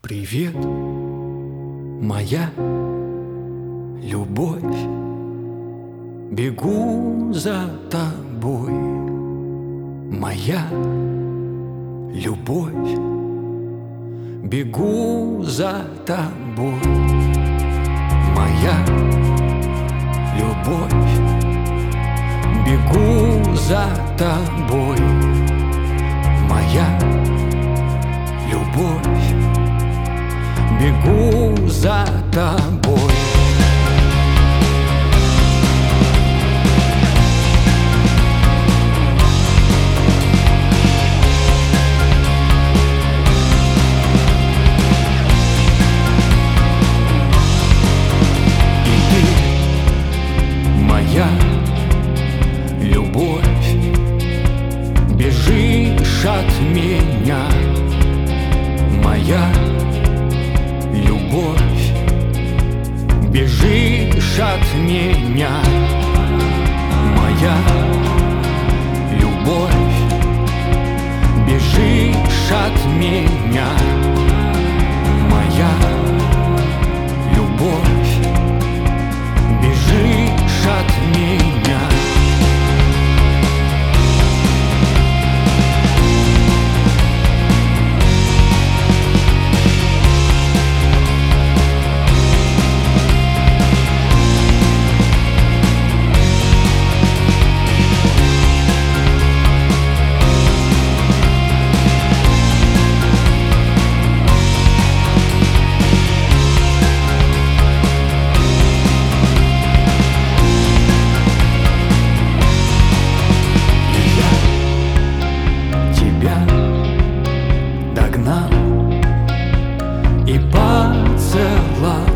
Привет, моя любовь, бегу за тобой, моя любовь, бегу за тобой, моя любовь, бегу за тобой, моя любовь, бегу за тобой. И ты, моя любовь, бежишь от меня, моя любовь, бежишь от меня, моя любовь, бежишь от меня, моя любовь, бежишь от меня. И поцеловал.